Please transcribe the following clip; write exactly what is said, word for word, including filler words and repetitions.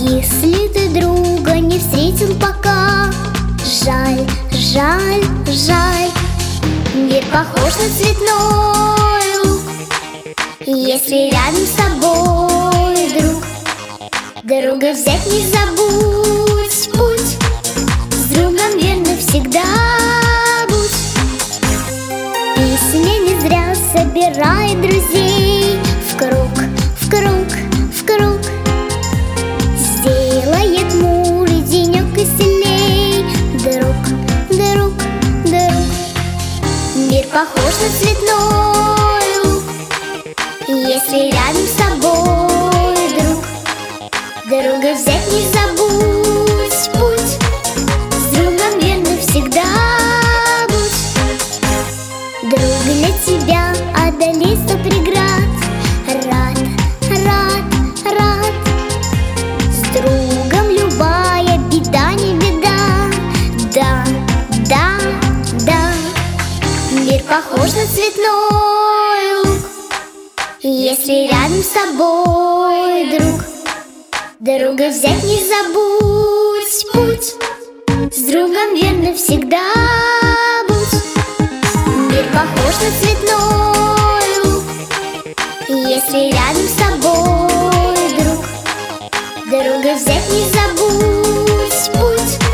Если ты друга не встретил пока, жаль, жаль, жаль. Мир похож на цветной луг. Если рядом с тобой друг, дорога взять не забудь. Путь с другом верно всегда будь. Песня не зря собирает друзей в круг, в круг, в круг. Сделает мудрый денек веселей. Друг, друг, друг. Мир похож на цветной луг. Если рядом с тобой друг, дорога взять не забудь. Путь с другом верно всегда будь. Друг для тебя одолеть сто преград. Рад, рад, рад. С другом любая беда не беда. Да, да, да. Мир похож на цветной луг. Если рядом с тобой друг, дорога взять не забудь. Путь с другом верно всегда будь. Мир похож на цветной луг. Если рядом с тобой друг, дорога взять не забудь. Путь